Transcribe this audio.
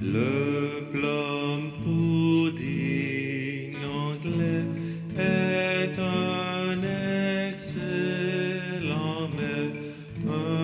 Le plum pudding anglais est un excellent mets,